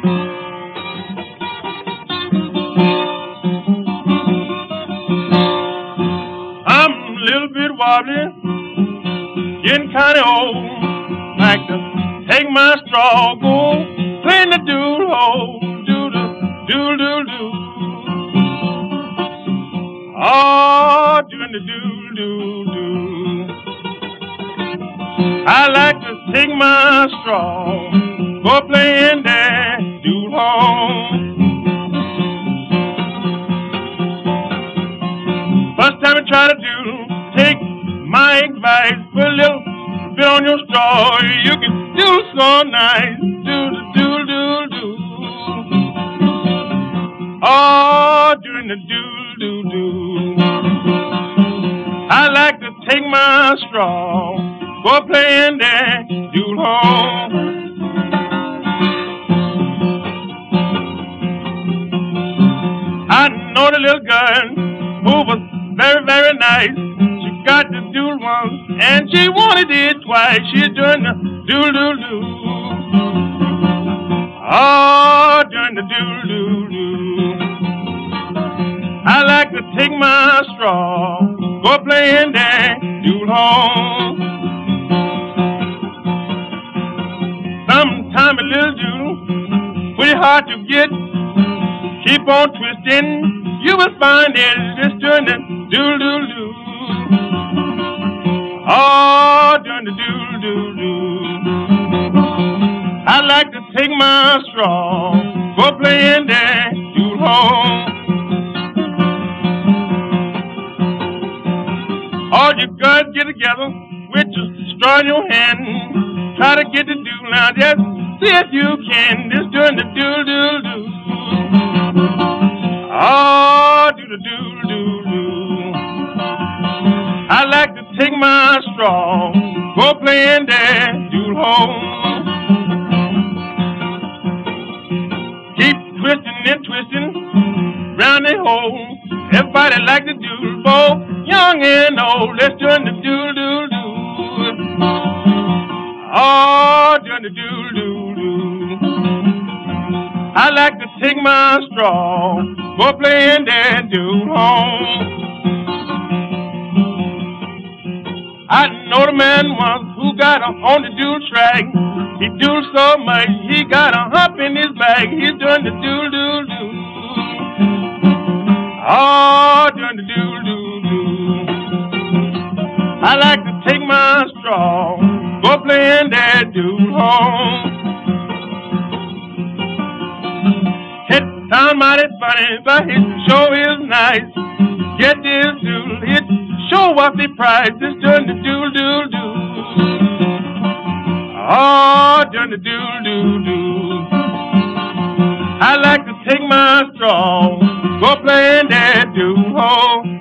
I'm a little bit wobbly, getting kind of old. Like to take my straw, go play in the doodle hole, doodle, doodle, doodle, doodle. Oh, doing the doodle, doodle, doodle. I like to take my straw, go play in that doodle hole. First time I try to do, take my advice, put a little bit on your straw, you can do so nice, do, do, do, do. Oh, doing the do, do, do. I like to take my straw, go play in that doodle hole. I know the little girl who was very, very nice. She got the doodle once and she wanted it twice. She's doing the doodle, doodle, doodle. Oh, doing the doodle, doodle, doodle. I like to take my straw, go play in that doodle hole. Sometime a little doodle, pretty hard to get. Keep on twisting, you will find it just doing the doodle, doodle, doodle. Oh, doing the doodle, doodle, doodle. I like to take my straw, go play in that doodle hole. All you guys get together with your straw in your hand. Try to get the doodle now, just see if you can. Just doing the doodle, doodle, doodle. Oh, do the doodle, doodle, doodle. I like to take my straw, go play in that doodle hole. Keep twisting and twisting round the hole. Everybody like the doodle, both young and old. Let's doing the doodle, doodle, doodle. Oh, doing the doodle, doodle, doodle. I like to take my straw, go play in that doodle hole. I know the man once who got on the doodle track. He doodled so much, he got a hump in his back. He's doing the doodle, doodle, doodle. Oh, doing the doodle, doodle, doodle. I like to take my straw, go play in that doodle hole. It sound mighty funny, but it sure is nice. Get this doodle, it show off the price. It's doing the doodle, doodle, doodle. Oh, doing the doodle, doodle, doodle. I like to take my straw, go play in that doodle hole.